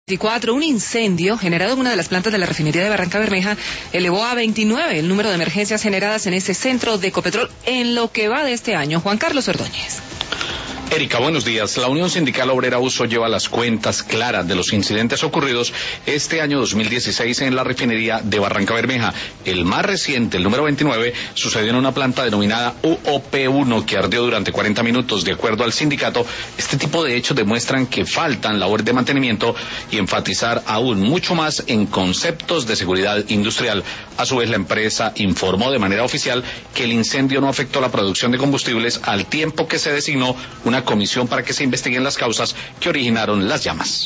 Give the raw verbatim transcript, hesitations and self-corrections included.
veinticuatro, un incendio generado en una de las plantas de la refinería de Barranca Bermeja elevó a veintinueve el número de emergencias generadas en ese centro de Ecopetrol en lo que va de este año. Juan Carlos Ordóñez. Erika, buenos días. La Unión Sindical Obrera Uso lleva las cuentas claras de los incidentes ocurridos este año dos mil dieciséis en la refinería de Barranca Bermeja. El más reciente, el número veintinueve, sucedió en una planta denominada U O P uno que ardió durante cuarenta minutos. De acuerdo al sindicato, este tipo de hechos demuestran que faltan labores de mantenimiento y enfatizar aún mucho más en conceptos de seguridad industrial. A su vez, la empresa informó de manera oficial que el incendio no afectó la producción de combustibles al tiempo que se designó una comisión para que se investiguen las causas que originaron las llamas.